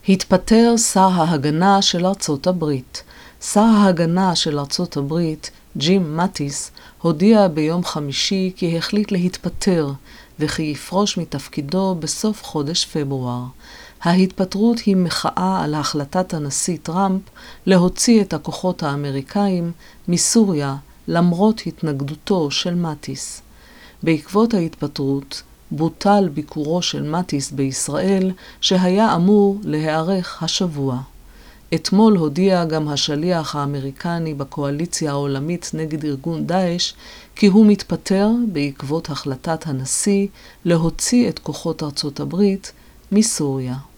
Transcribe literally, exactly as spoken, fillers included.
התפטר שר ההגנה של ארצות הברית. שר ההגנה של ארצות הברית, ג'ים מאטיס, הודיע ביום חמישי כי החליט להתפטר וכי יפרוש מתפקידו בסוף חודש פברואר. ההתפטרות היא מחאה על החלטת הנשיא טראמפ להוציא את הכוחות האמריקאים מסוריה למרות התנגדותו של מאטיס. בעקבות ההתפטרות, בוטל ביקורו של מאטיס בישראל שהיה אמור להיערך השבוע. אתמול הודיע גם השליח האמריקני בקואליציה העולמית נגד ארגון דאעש כי הוא מתפטר בעקבות החלטת הנשיא להוציא את כוחות ארצות הברית מסוריה.